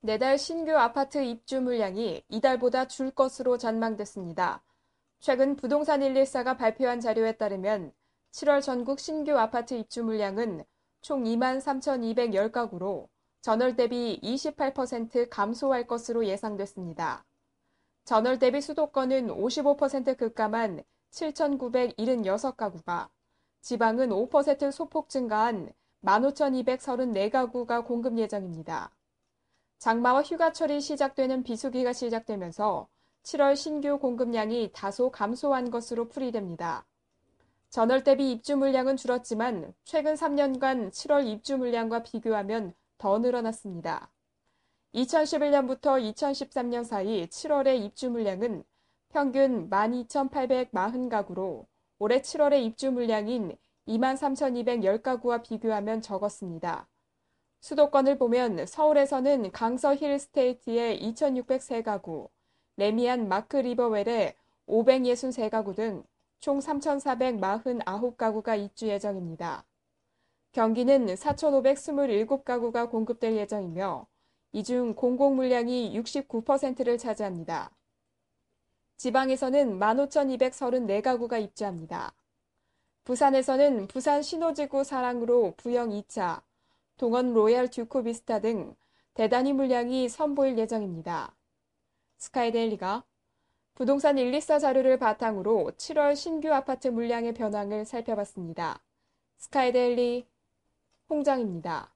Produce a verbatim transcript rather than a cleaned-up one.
내달 신규 아파트 입주 물량이 이달보다 줄 것으로 전망됐습니다. 최근 부동산 일일사가 발표한 자료에 따르면 칠월 전국 신규 아파트 입주 물량은 총 이만 삼천이백십 가구로 전월 대비 이십팔 퍼센트 감소할 것으로 예상됐습니다. 전월 대비 수도권은 오십오 퍼센트 급감한 칠천구백칠십육 가구가, 지방은 오 퍼센트 소폭 증가한 만 오천이백삼십사 가구가 공급 예정입니다. 장마와 휴가철이 시작되는 비수기가 시작되면서 칠월 신규 공급량이 다소 감소한 것으로 풀이됩니다. 전월 대비 입주 물량은 줄었지만 최근 삼 년간 칠월 입주 물량과 비교하면 더 늘어났습니다. 이천십일 년부터 이천십삼 년 사이 칠월의 입주 물량은 평균 만 이천팔백사십 가구로 올해 칠월의 입주 물량인 이만 삼천이백십 가구와 비교하면 적었습니다. 수도권을 보면 서울에서는 강서 힐스테이트의 이천육백삼 가구, 레미안 마크 리버웰의 오백육십삼 가구 등 총 삼천사백사십구 가구가 입주 예정입니다. 경기는 사천오백이십칠 가구가 공급될 예정이며 이 중 공공 물량이 육십구 퍼센트를 차지합니다. 지방에서는 만 오천이백삼십사 가구가 입주합니다. 부산에서는 부산 신호지구 사랑으로 부영 이 차, 동원 로얄 듀코 비스타 등 대단위 물량이 선보일 예정입니다. 스카이데일리가 부동산 일일사 자료를 바탕으로 칠월 신규 아파트 물량의 변화를 살펴봤습니다. 스카이데일리 홍장입니다.